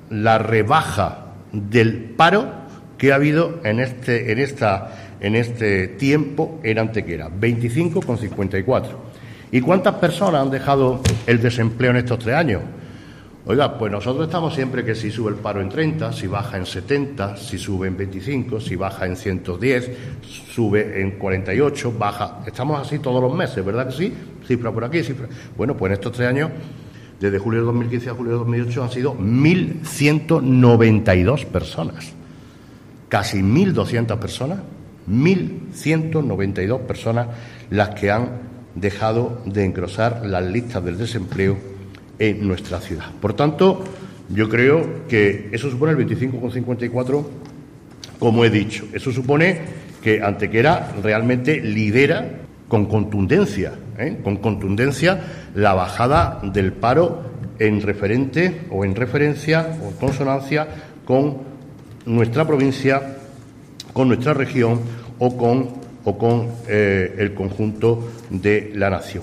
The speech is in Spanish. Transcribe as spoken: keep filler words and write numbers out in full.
la rebaja del paro que ha habido en este, en esta, en este tiempo en Antequera, veinticinco coma cincuenta y cuatro. ¿Y cuántas personas han dejado el desempleo en estos tres años? Oiga, pues nosotros estamos siempre que si sube el paro en treinta, si baja en setenta, si sube en veinticinco, si baja en ciento diez, sube en cuarenta y ocho, baja. Estamos así todos los meses, ¿verdad que sí? Cifra por aquí, cifra. Bueno, pues en estos tres años, desde julio de dos mil quince a julio de dos mil ocho, han sido mil ciento noventa y dos personas. Casi mil doscientas personas, mil ciento noventa y dos personas las que han dejado de engrosar las listas del desempleo en nuestra ciudad. Por tanto, yo creo que eso supone el veinticinco coma cincuenta y cuatro, como he dicho. Eso supone que Antequera realmente lidera con contundencia, ¿eh? con contundencia la bajada del paro en referente o en referencia o en consonancia con nuestra provincia, con nuestra región o con, o con eh, el conjunto de la nación.